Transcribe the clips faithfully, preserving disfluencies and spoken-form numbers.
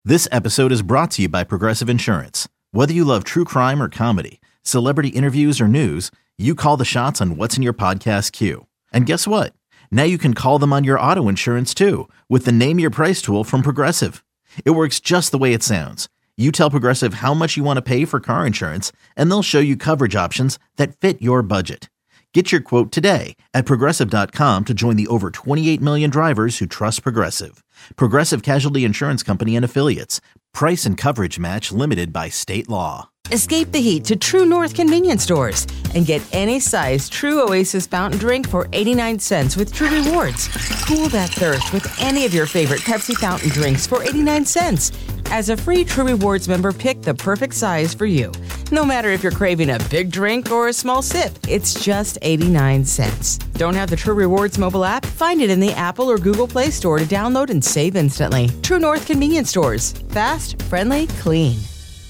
This episode is brought to you by Progressive Insurance. Whether you love true crime or comedy, celebrity interviews or news, you call the shots on what's in your podcast queue. And guess what? Now you can call them on your auto insurance too with the Name Your Price tool from Progressive. It works just the way it sounds. You tell Progressive how much you want to pay for car insurance, and they'll show you coverage options that fit your budget. Get your quote today at Progressive dot com to join the over twenty-eight million drivers who trust Progressive. Progressive Casualty Insurance Company and Affiliates. Price and coverage match limited by state law. Escape the heat to True North convenience stores and get any size True Oasis fountain drink for eighty-nine cents with True Rewards. Cool that thirst with any of your favorite Pepsi fountain drinks for eighty-nine cents. As a free True Rewards member, pick the perfect size for you. No matter if you're craving a big drink or a small sip, it's just eighty-nine cents. Don't have the True Rewards mobile app? Find it in the Apple or Google Play Store to download and save instantly. True North convenience stores. Fast, friendly, clean.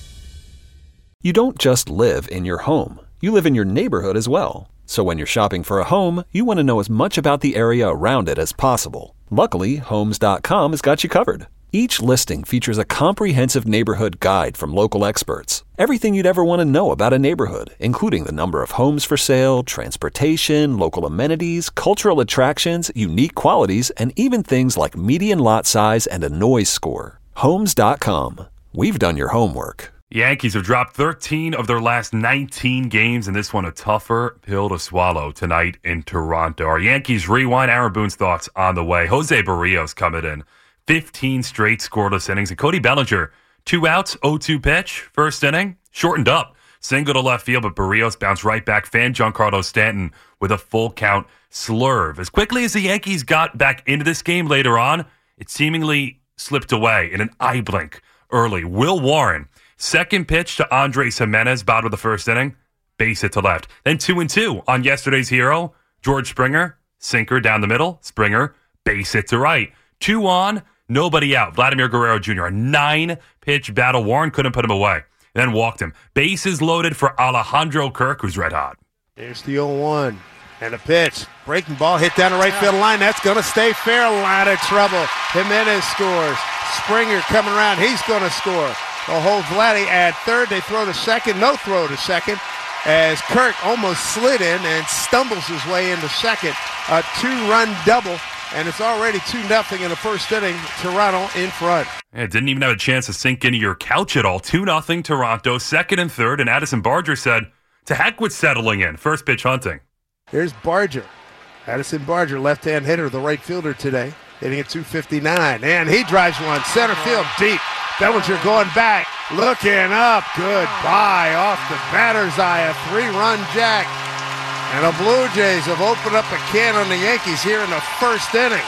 You don't just live in your home. You live in your neighborhood as well. So when you're shopping for a home, you want to know as much about the area around it as possible. Luckily, Homes dot com has got you covered. Each listing features a comprehensive neighborhood guide from local experts. Everything you'd ever want to know about a neighborhood, including the number of homes for sale, transportation, local amenities, cultural attractions, unique qualities, and even things like median lot size and a noise score. Homes dot com. We've done your homework. Yankees have dropped thirteen of their last nineteen games, and this one a tougher pill to swallow tonight in Toronto. Our Yankees rewind. Aaron Boone's thoughts on the way. Jose Barrios coming in. fifteen straight scoreless innings. And Cody Bellinger, two outs, oh two pitch. First inning, shortened up. Single to left field, but Barrios bounced right back. Fan Giancarlo Stanton with a full count slurve. As quickly as the Yankees got back into this game later on, it seemingly slipped away in an eye blink early. Will Warren, second pitch to Andres Jimenez, bottom of the first inning, base hit to left. Then two and two on yesterday's hero, George Springer, sinker down the middle. Springer, base hit to right. Two on, nobody out. Vladimir Guerrero Junior, a nine-pitch battle. Warren couldn't put him away. Then walked him. Bases loaded for Alejandro Kirk, who's red hot. There's the oh one. And a pitch. Breaking ball hit down the right field line. That's going to stay fair. A lot of trouble. Jimenez scores. Springer coming around. He's going to score. They'll hold Vladdy at third. They throw to second. No throw to second as Kirk almost slid in and stumbles his way into second. A two-run double, and it's already two nothing in the first inning. Toronto in front. Yeah, it didn't even have a chance to sink into your couch at all. two nothing Toronto, second and third, and Addison Barger said, to heck with settling in. First pitch hunting. Here's Barger. Addison Barger, left-hand hitter, the right fielder today, hitting at two fifty-nine. And he drives one center field deep. Bellinger going back, looking up. Goodbye off the batter's eye. A three-run jack. And the Blue Jays have opened up a can on the Yankees here in the first inning.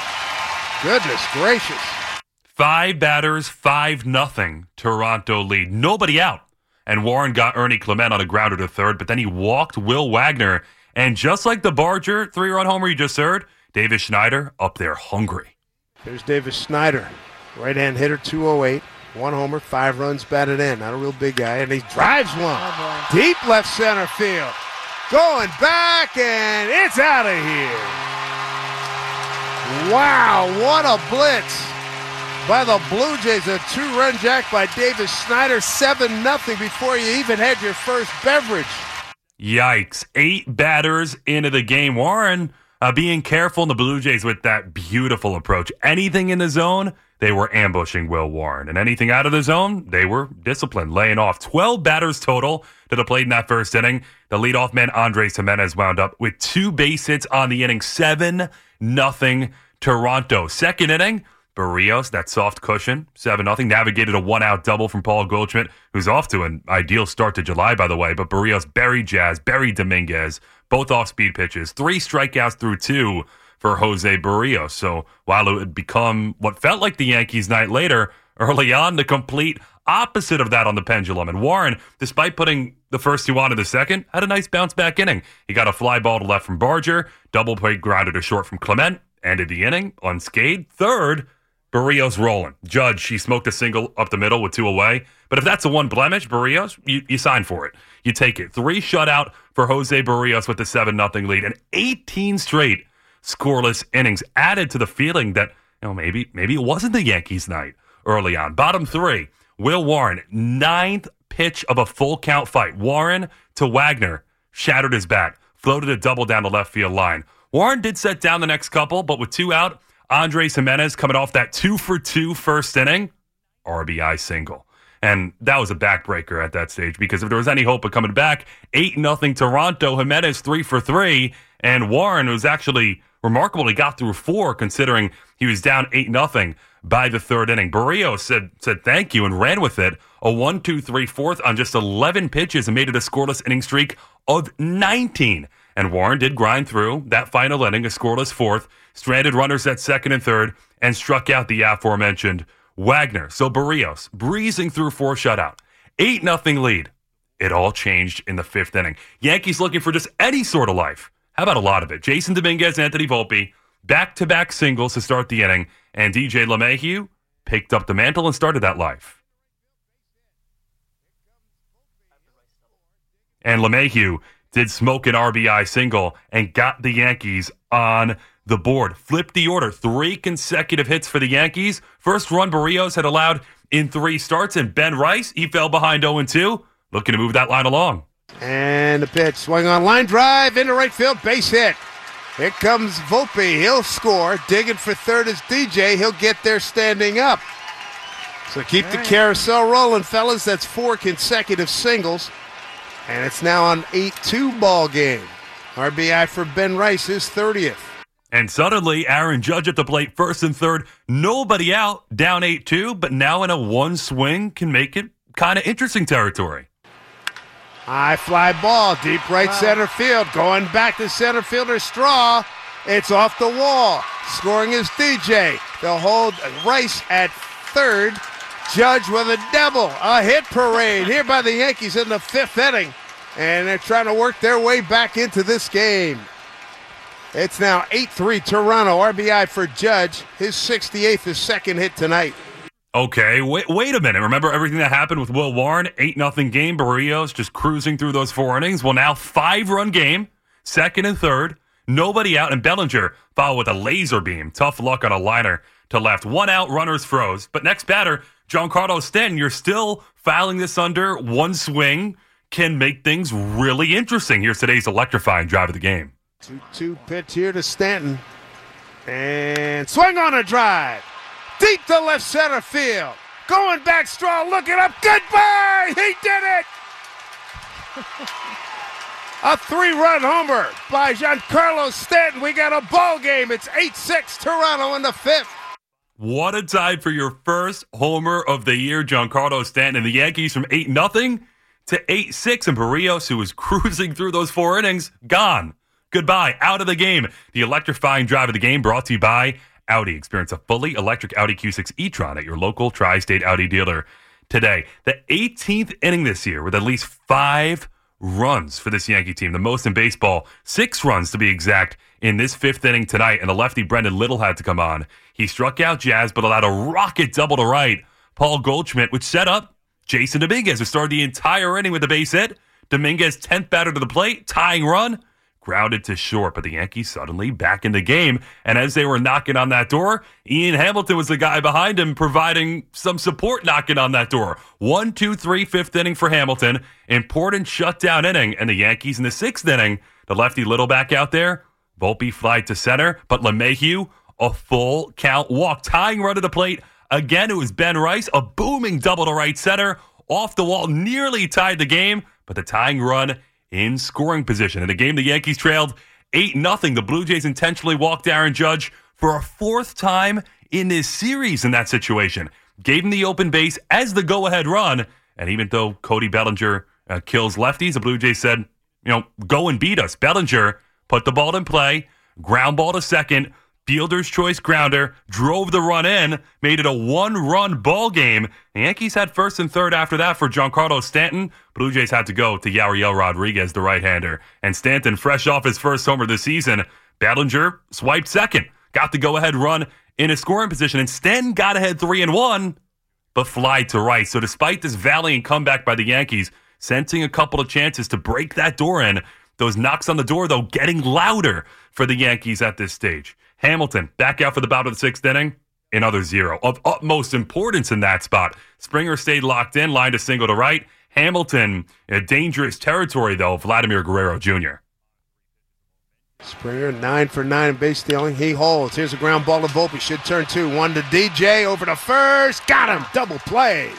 Goodness gracious. Five batters, five nothing. Toronto lead. Nobody out. And Warren got Ernie Clement on a grounder to third, but then he walked Will Wagner. And just like the Barger three-run homer you just heard, Davis Schneider up there hungry. There's Davis Schneider, right-hand hitter, two oh eight. One homer, five runs batted in. Not a real big guy. And he drives one. Oh, deep left center field. Going back, and it's out of here. Wow, what a blitz by the Blue Jays. A two-run jack by Davis Schneider. seven nothing before you even had your first beverage. Yikes. Eight batters into the game. Warren uh, being careful in the Blue Jays with that beautiful approach. Anything in the zone, they were ambushing Will Warren. And anything out of the zone, they were disciplined, laying off. twelve batters total to the plate in that first inning. The leadoff man, Andres Jimenez, wound up with two base hits on the inning. seven nothing Toronto. Second inning, Barrios, that soft cushion, seven nothing, navigated a one-out double from Paul Goldschmidt, who's off to an ideal start to July, by the way. But Barrios buried Jazz, buried Dominguez, both off-speed pitches. Three strikeouts through two for Jose Barrios. So while it would become what felt like the Yankees night later, early on, the complete opposite of that on the pendulum. And Warren, despite putting the first two on in the second, had a nice bounce-back inning. He got a fly ball to left from Barger, double play grounded to short from Clement, ended the inning unscathed. Third, Barrios rolling. Judge, he smoked a single up the middle with two away. But if that's a one blemish, Barrios, you, you sign for it. You take it. Three shutout for Jose Barrios with the seven nothing lead. And eighteen straight scoreless innings added to the feeling that, you know, maybe maybe it wasn't the Yankees' night. early on. Bottom three, Will Warren, ninth pitch of a full count fight. Warren to Wagner, shattered his bat, floated a double down the left field line. Warren did set down the next couple, but with two out, Andres Jimenez coming off that two for two first inning, R B I single. And that was a backbreaker at that stage because if there was any hope of coming back, eight nothing Toronto, Jimenez three for three, and Warren was actually remarkable. He got through four considering he was down eight nothing by the third inning. Barrios said said thank you and ran with it. A one two three fourth on just eleven pitches and made it a scoreless inning streak of nineteen. And Warren did grind through that final inning, a scoreless fourth, stranded runners at second and third, and struck out the aforementioned Wagner. So Barrios breezing through four shutout. eight nothing lead. It all changed in the fifth inning. Yankees looking for just any sort of life. How about a lot of it? Jason Dominguez, Anthony Volpe, back-to-back singles to start the inning, and D J LeMahieu picked up the mantle and started that life. And LeMahieu did smoke an R B I single and got the Yankees on the board. Flipped the order. Three consecutive hits for the Yankees. First run Barrios had allowed in three starts, and Ben Rice, he fell behind oh and two, looking to move that line along. And the pitch, swing on, line drive, into right field, base hit. Here comes Volpe, he'll score. Digging for third is D J, he'll get there standing up. So keep the carousel rolling, fellas. That's four consecutive singles. And it's now an eight two ball game. R B I for Ben Rice, his thirtieth. And suddenly, Aaron Judge at the plate, first and third. Nobody out, down eight two, but now in a one swing can make it kind of interesting territory. High fly ball, deep right wow. center field. Going back to center fielder Straw. It's off the wall. Scoring is D J. They'll hold Rice at third. Judge with a double. A hit parade here by the Yankees in the fifth inning. And they're trying to work their way back into this game. It's now eight three Toronto. R B I for Judge. His sixty-eighth, his second hit tonight. Okay, wait wait a minute. Remember everything that happened with Will Warren? eight nothing game. Barrios just cruising through those four innings. Well, now five-run game. Second and third. Nobody out. And Bellinger followed with a laser beam. Tough luck on a liner to left. One out, runners froze. But next batter, Giancarlo Stanton, you're still filing this under one swing. Can make things really interesting. Here's today's electrifying drive of the game. two two pitch here to Stanton. And swing on a drive. Deep to left center field. Going back, Straw looking up. Goodbye! He did it! A three-run homer by Giancarlo Stanton. We got a ball game. It's eight six Toronto in the fifth. What a time for your first homer of the year, Giancarlo Stanton. And the Yankees from eight nothing to eight six. And Barrios, who was cruising through those four innings, gone. Goodbye. Out of the game. The electrifying drive of the game brought to you by Audi. Experience a fully electric Audi Q six e-tron at your local Tri-State Audi dealer today. The eighteenth inning this year with at least five runs for this Yankee team, the most in baseball. Six runs to be exact in this fifth inning tonight, and the lefty Brendan Little had to come on. He struck out Jazz, but allowed a rocket double to right. Paul Goldschmidt, which set up Jason Dominguez, who started the entire inning with a base hit. Dominguez, tenth batter to the plate, tying run. Grounded to short, but the Yankees suddenly back in the game. And as they were knocking on that door, Ian Hamilton was the guy behind him providing some support knocking on that door. One, two, three, fifth inning for Hamilton. Important shutdown inning. And the Yankees in the sixth inning, the lefty Little back out there. Volpe flied to center, but LeMahieu, a full count walk. Tying run to the plate. Again, it was Ben Rice, a booming double to right center. Off the wall, nearly tied the game, but the tying run in scoring position. In a game the Yankees trailed eight nothing, the Blue Jays intentionally walked Aaron Judge for a fourth time in this series in that situation. Gave him the open base as the go-ahead run, and even though Cody Bellinger uh, kills lefties, the Blue Jays said, you know, go and beat us. Bellinger put the ball in play, ground ball to second, fielder's choice grounder, drove the run in, made it a one-run ball game. The Yankees had first and third after that for Giancarlo Stanton. Blue Jays had to go to Yariel Rodriguez, the right-hander. And Stanton, fresh off his first homer this season, Bellinger swiped second, got the go-ahead run in a scoring position, and Stanton got ahead three and one, but flied to right. So despite this valiant comeback by the Yankees, sensing a couple of chances to break that door in, those knocks on the door, though, getting louder for the Yankees at this stage. Hamilton back out for the bottom of the sixth inning. another zero. Of utmost importance in that spot. Springer stayed locked in, lined a single to right. Hamilton, a dangerous territory, though, Vladimir Guerrero Junior Springer, nine for nine in base stealing. He holds. Here's a ground ball to Volpe. Should turn two. One to D J. Over to first. Got him. Double play.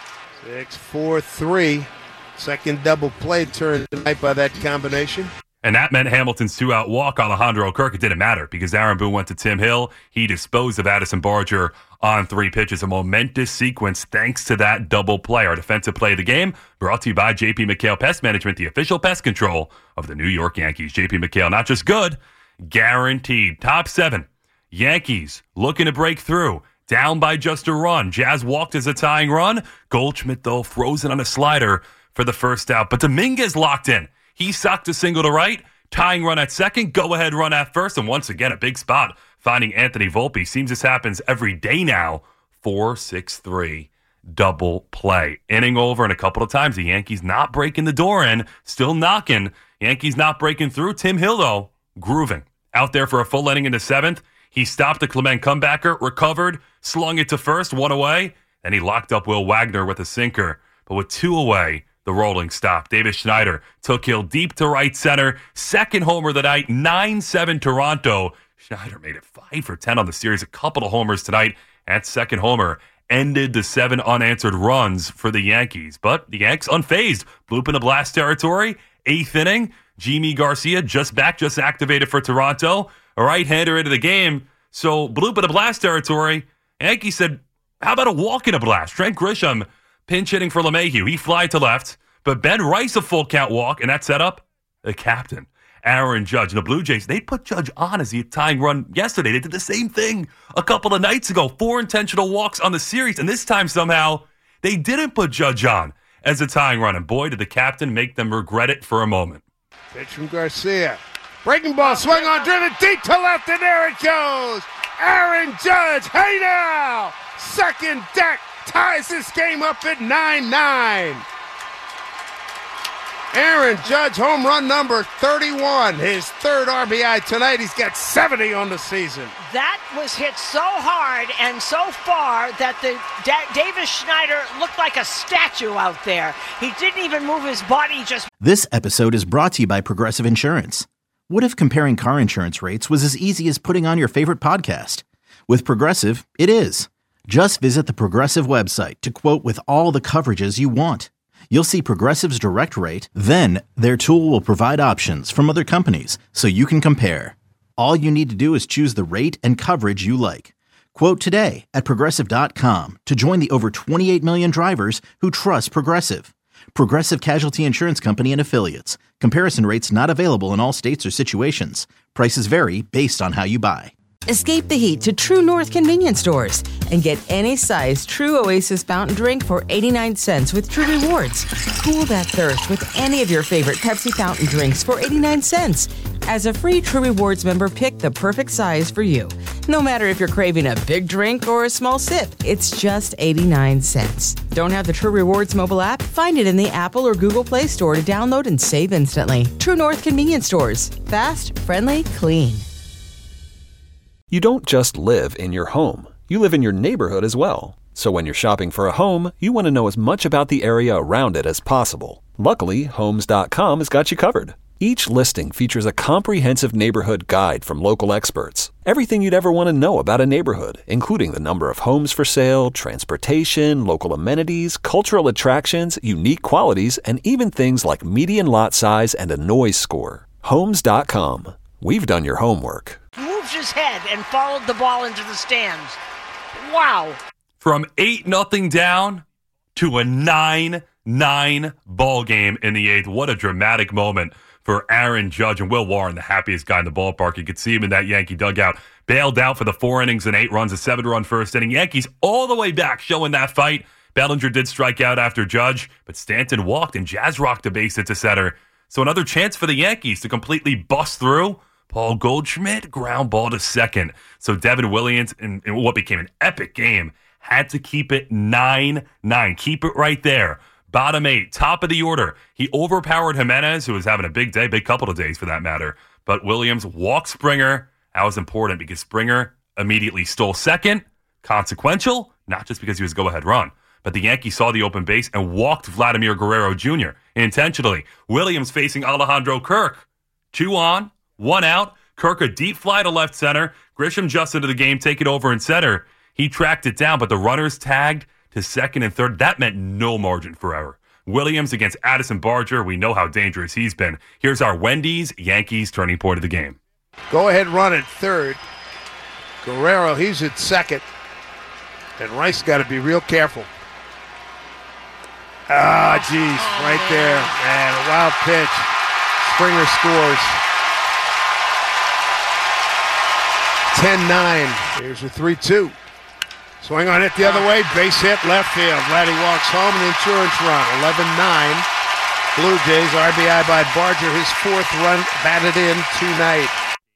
Six, four, three. Second double play turned tonight by that combination. And that meant Hamilton's two-out walk. Alejandro Kirk, it didn't matter because Aaron Boone went to Tim Hill. He disposed of Addison Barger on three pitches. A momentous sequence thanks to that double play. Our defensive play of the game brought to you by J P McHale Pest Management, the official pest control of the New York Yankees. J P McHale, not just good, guaranteed. Top seven. Yankees looking to break through. Down by just a run. Jazz walked as a tying run. Goldschmidt, though, frozen on a slider for the first out. But Dominguez locked in. He socked a single to right, tying run at second, go-ahead run at first, and once again, a big spot, finding Anthony Volpe. Seems this happens every day now. four six three, double play. Inning over, and a couple of times the Yankees not breaking the door in, still knocking. Yankees not breaking through. Tim Hill, though, grooving. Out there for a full inning in the seventh. He stopped a Clement comebacker, recovered, slung it to first, one away, and he locked up Will Wagner with a sinker. But with two away, the rolling stop. Davis Schneider took Hill deep to right center. Second homer of the night, nine seven Toronto. Schneider made it five for ten on the series. A couple of homers tonight. That second homer ended the seven unanswered runs for the Yankees. But the Yanks unfazed. Bloop in the blast territory. Eighth inning. Jimmy Garcia just back, just activated for Toronto. A right-hander into the game. So bloop in the blast territory. Yankees said, how about a walk in a blast? Trent Grisham pinch hitting for LeMahieu. He flied to left, but Ben Rice a full count walk, and that set up the captain, Aaron Judge. And the Blue Jays, they put Judge on as the tying run yesterday. They did the same thing a couple of nights ago. Four intentional walks on the series, and this time somehow they didn't put Judge on as a tying run. And boy, did the captain make them regret it for a moment. Pitch from Garcia. Breaking ball, swing on, driven deep to left, and there it goes. Aaron Judge, hey now! Second deck. Ties this game up at nine nine. Aaron Judge, home run number thirty-one. His third R B I tonight. He's got seventy on the season. That was hit so hard and so far that the da- Davis Schneider looked like a statue out there. He didn't even move his body. Just This episode is brought to you by Progressive Insurance. What if comparing car insurance rates was as easy as putting on your favorite podcast? With Progressive, it is. Just visit the Progressive website to quote with all the coverages you want. You'll see Progressive's direct rate, then their tool will provide options from other companies so you can compare. All you need to do is choose the rate and coverage you like. Quote today at Progressive dot com to join the over twenty-eight million drivers who trust Progressive. Progressive Casualty Insurance Company and Affiliates. Comparison rates not available in all states or situations. Prices vary based on how you buy. Escape the heat to True North convenience stores and get any size True Oasis fountain drink for eighty-nine cents with True Rewards. Cool that thirst with any of your favorite Pepsi fountain drinks for eighty-nine cents. As a free True Rewards member, pick the perfect size for you. No matter if you're craving a big drink or a small sip, it's just eighty-nine cents. Don't have the True Rewards mobile app? Find it in the Apple or Google Play Store to download and save instantly. True North convenience stores. Fast, friendly, clean. You don't just live in your home. You live in your neighborhood as well. So when you're shopping for a home, you want to know as much about the area around it as possible. Luckily, Homes dot com has got you covered. Each listing features a comprehensive neighborhood guide from local experts. Everything you'd ever want to know about a neighborhood, including the number of homes for sale, transportation, local amenities, cultural attractions, unique qualities, and even things like median lot size and a noise score. Homes dot com. We've done your homework. moved his head and followed the ball into the stands. Wow. From eight nothing down to a nine nine ball game in the eighth. What a dramatic moment for Aaron Judge and Will Warren, the happiest guy in the ballpark. You could see him in that Yankee dugout. Bailed out for the four innings and eight runs, a seven-run first inning. Yankees all the way back showing that fight. Bellinger did strike out after Judge, but Stanton walked and Jazz rocked a base hit to center. So another chance for the Yankees to completely bust through. Paul Goldschmidt, ground ball to second. So Devin Williams, in, in what became an epic game, had to keep it nine nine. Keep it right there. Bottom eight, top of the order. He overpowered Jimenez, who was having a big day, big couple of days for that matter. But Williams walked Springer. That was important because Springer immediately stole second, Consequential, not just because he was a go-ahead run, but the Yankees saw the open base and walked Vladimir Guerrero Junior intentionally. Williams facing Alejandro Kirk. Two on, one out. Kirk a deep fly to left center. Grisham just into the game, take it over in center. He tracked it down, but the runners tagged to second and third. That meant no margin for error. Williams against Addison Barger. We know how dangerous he's been. Here's our Wendy's Yankees turning point of the game. Go ahead run at third. Guerrero, he's at second. And Rice got to be real careful. Ah, geez, right there. Man, a wild pitch. Springer scores. ten nine. Here's a three two. Swing on it the other way. Base hit, left field. Vladdy walks home, an insurance run. eleven nine. Blue Jays, R B I by Barger. His fourth run batted in tonight.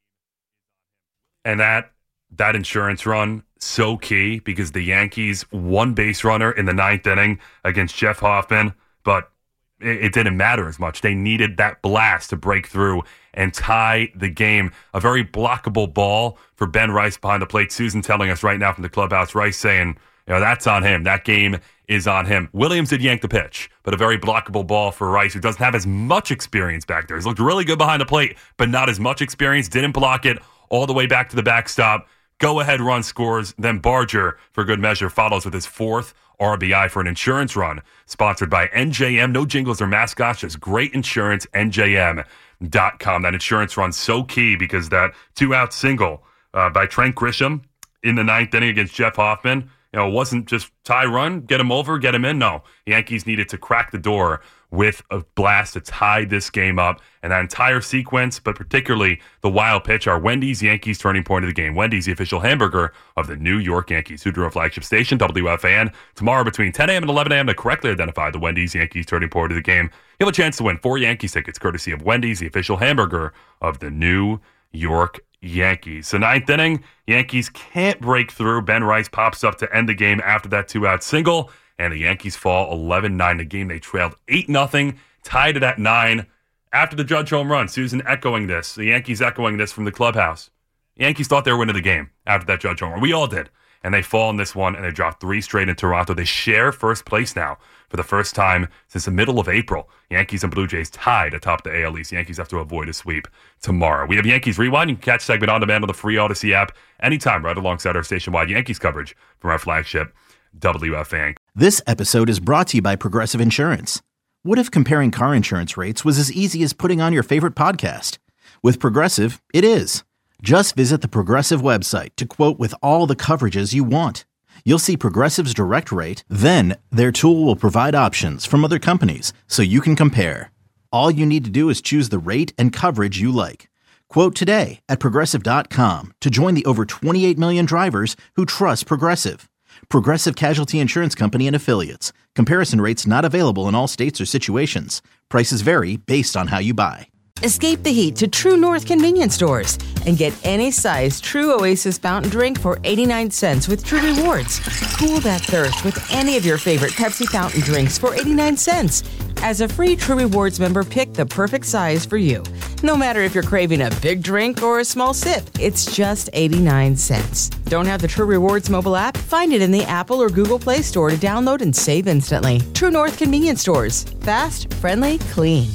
And that that insurance run, so key because the Yankees one base runner in the ninth inning against Jeff Hoffman, but it, it didn't matter as much. They needed that blast to break through and tie the game. A very blockable ball for Ben Rice behind the plate. Susan telling us right now from the clubhouse, Rice saying, you know, that's on him. That game is on him. Williams did yank the pitch, but a very blockable ball for Rice, who doesn't have as much experience back there. He's looked really good behind the plate, but not as much experience. Didn't block it all the way back to the backstop. Go-ahead run scores. Then Barger, for good measure, follows with his fourth R B I for an insurance run. Sponsored by N J M. No jingles or mascots, just great insurance, N J M dot com. That insurance run so key because that two-out single uh, by Trent Grisham in the ninth inning against Jeff Hoffman, you know, it wasn't just tie run, get him over, get him in. No, the Yankees needed to crack the door with a blast to tie this game up. And that entire sequence, but particularly the wild pitch, are Wendy's Yankees turning point of the game. Wendy's, the official hamburger of the New York Yankees. Hoodoo flagship station, W F A N. Tomorrow between ten a.m. and eleven a.m. to correctly identify the Wendy's Yankees turning point of the game. You'll have a chance to win four Yankees tickets courtesy of Wendy's, the official hamburger of the New York Yankees. So ninth inning, Yankees can't break through. Ben Rice pops up to end the game after that two-out single, and the Yankees fall eleven nine. The game they trailed eight nothing, tied it at nine after the Judge home run. Susan echoing this, the Yankees echoing this from the clubhouse. The Yankees thought they were winning the game after that Judge home run. We all did. And they fall in this one, and they drop three straight in Toronto. They share first place now for the first time since the middle of April. Yankees and Blue Jays tied atop the A L East. Yankees have to avoid a sweep tomorrow. We have Yankees Rewind. You can catch segment on demand on the free Odyssey app anytime, right alongside our station-wide Yankees coverage from our flagship W F A N. This episode is brought to you by Progressive Insurance. What if comparing car insurance rates was as easy as putting on your favorite podcast? With Progressive, it is. Just visit the Progressive website to quote with all the coverages you want. You'll see Progressive's direct rate, then their tool will provide options from other companies so you can compare. All you need to do is choose the rate and coverage you like. Quote today at Progressive dot com to join the over twenty-eight million drivers who trust Progressive. Progressive Casualty Insurance Company and Affiliates. Comparison rates not available in all states or situations. Prices vary based on how you buy. Escape the heat to True North convenience stores and get any size True Oasis fountain drink for eighty-nine cents with True Rewards. Cool that thirst with any of your favorite Pepsi fountain drinks for eighty-nine cents. As a free True Rewards member, pick the perfect size for you. No matter if you're craving a big drink or a small sip, it's just eighty-nine cents. Don't have the True Rewards mobile app? Find it in the Apple or Google Play Store to download and save instantly. True North convenience stores. Fast, friendly, clean.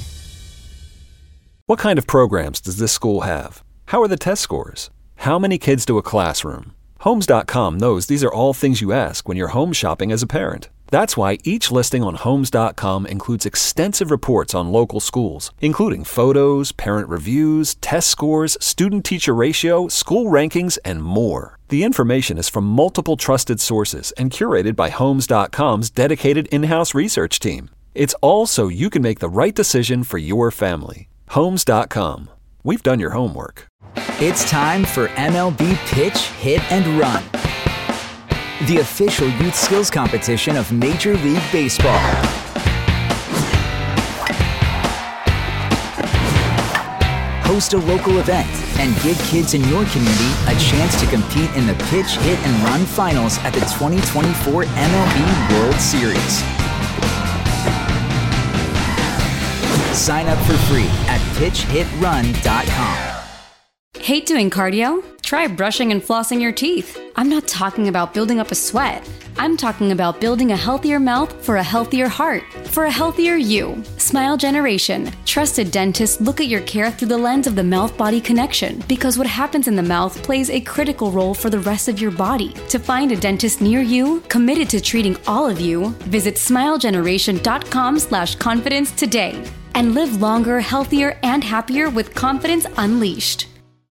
What kind of programs does this school have? How are the test scores? How many kids do a classroom? Homes dot com knows these are all things you ask when you're home shopping as a parent. That's why each listing on Homes dot com includes extensive reports on local schools, including photos, parent reviews, test scores, student-teacher ratio, school rankings, and more. The information is from multiple trusted sources and curated by Homes dot com's dedicated in-house research team. It's all so you can make the right decision for your family. Homes dot com. We've done your homework. It's time for M L B Pitch, Hit, and Run, the official youth skills competition of Major League Baseball. Host a local event and give kids in your community a chance to compete in the Pitch, Hit, and Run finals at the twenty twenty-four M L B World Series. Sign up for free at pitch hit run dot com. Hate doing cardio? Try try brushing and flossing your teeth. I'm not talking about building up a sweat. I'm talking about building a healthier mouth for a healthier heart, for a healthier you. Smile Generation. Trusted dentists look at your care through the lens of the mouth-body connection, because what happens in the mouth plays a critical role for the rest of your body. To find a dentist near you, committed to treating all of you, visit smilegeneration.com slash confidence today. And live longer, healthier, and happier with confidence unleashed.